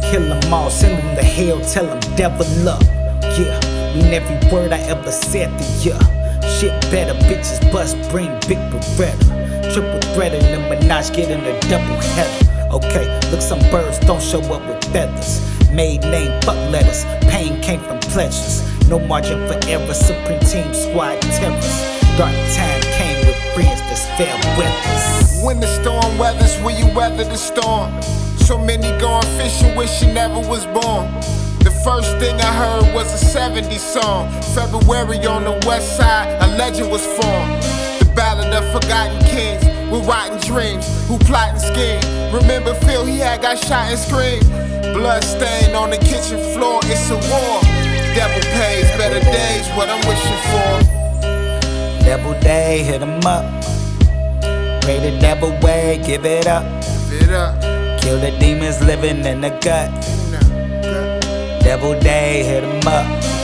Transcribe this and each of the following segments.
kill them all, send them to hell, tell them devil up. Yeah, mean every word I ever said to ya. Shit better, bitches bust, bring big Beretta. Triple threaded and Minaj getting a double header. Okay, look, some birds don't show up with feathers. Made name, fuck letters, pain came from pleasures. No margin for error, supreme team, squad terrorists. Dark time came with friends that's fair weathers. When the storm weathers, will you weather the storm? So many going fishing, wish you never was born. The first thing I heard was a 70s song. February on the west side, a legend was formed. The ballad of forgotten kings with rotten dreams, who plot and scheme. Remember Phil, he had got shot and screamed. Blood stain on the kitchen floor, it's a war. Devil pays, better days, what I'm wishing for. Devil day, hit 'em up. Pray the devil way, give it up. Give it up. Kill the demons living in the gut. Devil day, hit 'em up.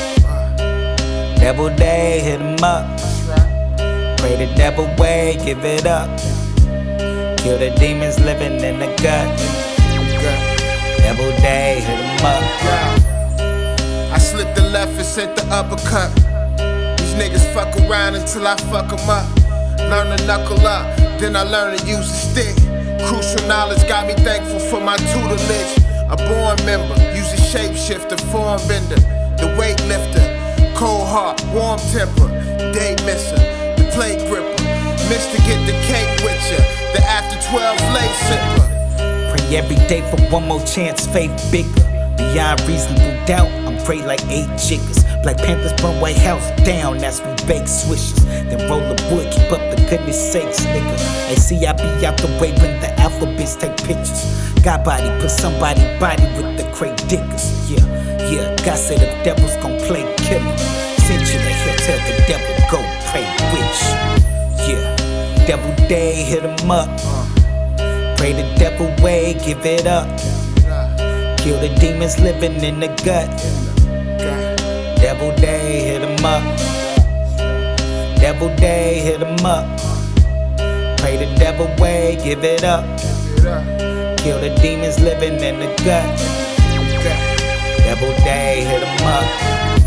Devil day, hit 'em up. Pray the devil way, give it up. Kill the demons living in the gut. Devil day, hit 'em up. I slipped the left and sent the uppercut. These niggas fuck around until I fuck 'em up. Learn to knuckle up, then I learned to use a stick. Crucial knowledge got me thankful for my tutelage. A born member, use a shapeshifter, form bender, the weightlifter, cold heart, warm temper, day misser, the plate gripper, miss to get the cake with ya, the after 12 late sipper. Pray every day for one more chance, faith bigger. Beyond reasonable doubt, I'm prayed like 8 jiggers. Black Panthers burn White House down, that's we bake swishers. Then roll the wood, keep up the goodness sakes, nigga. They see I be out the way when the alphabets take pictures. God body, put somebody body with the crate diggers. Yeah, God said the devil's gon' play killer. Send you to hell, tell the devil go pray witch. Yeah, devil day, hit 'em up. Pray the devil way, give it up. Kill the demons living in the gut. Devil day, hit 'em up. Devil day, hit 'em up. Pray the devil way, give it up. Kill the demons living in the gut. Devil day, hit 'em up.